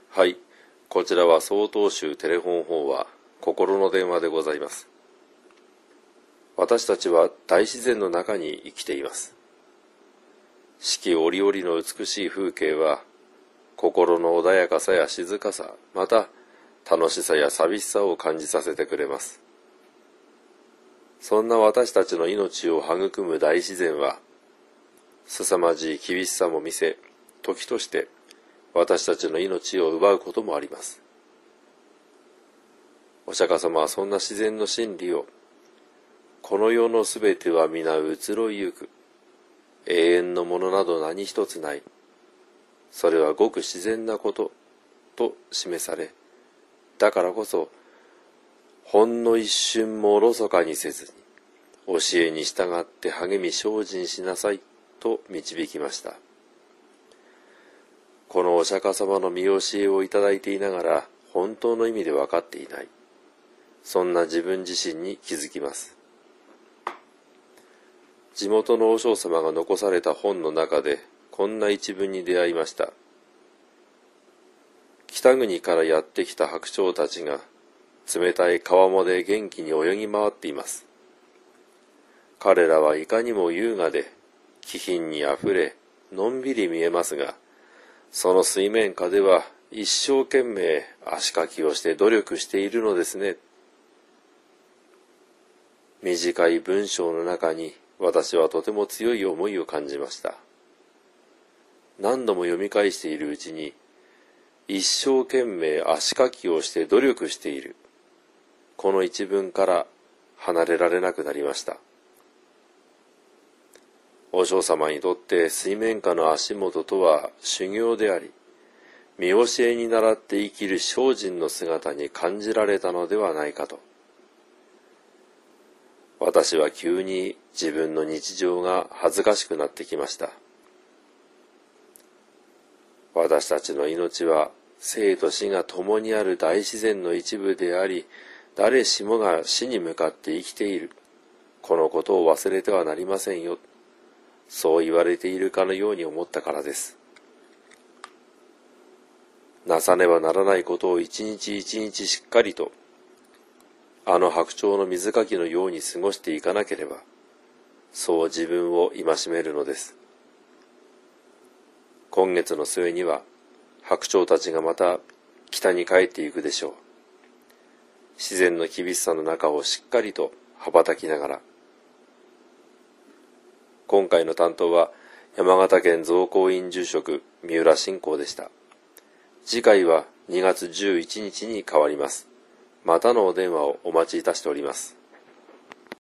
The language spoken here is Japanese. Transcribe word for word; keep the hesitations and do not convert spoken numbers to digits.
はい、こちらは曹洞宗テレフォン法話心の電話でございます。私たちは大自然の中に生きています。四季折々の美しい風景は心の穏やかさや静かさ、また楽しさや寂しさを感じさせてくれます。そんな私たちの命を育む大自然は凄まじい厳しさも見せ、時として私たちの命を奪うこともあります。お釈迦様はそんな自然の真理を、この世のすべては皆移ろいゆく、永遠のものなど何一つない、それはごく自然なことと示され、だからこそほんの一瞬もおろそかにせずに教えに従って励み精進しなさいと導きました。このお釈迦様の見教えをいただいていながら本当の意味で分かっていない、そんな自分自身に気づきます。地元の和尚様が残された本の中でこんな一文に出会いました。北国からやってきた白鳥たちが冷たい川面で元気に泳ぎ回っています。彼らはいかにも優雅で気品にあふれのんびり見えますが、その水面下では一生懸命足かきをして努力しているのですね。短い文章の中に私はとても強い思いを感じました。何度も読み返しているうちに、一生懸命足かきをして努力している、この一文から離れられなくなりました。和尚様にとって水面下の足元とは修行であり、見教えに倣って生きる精進の姿に感じられたのではないかと。私は急に自分の日常が恥ずかしくなってきました。私たちの命は生と死が共にある大自然の一部であり、誰しもが死に向かって生きている。このことを忘れてはなりませんよ。そう言われているかのように思ったからです。なさねばならないことを一日一日しっかりと、あの白鳥の水かきのように過ごしていかなければ、そう自分を戒めるのです。今月の末には白鳥たちがまた北に帰っていくでしょう。自然の厳しさの中をしっかりと羽ばたきながら。今回の担当は山形県造光院住職三浦信光でした。次回はにがつじゅういちにちに変わります。またのお電話をお待ちいたしております。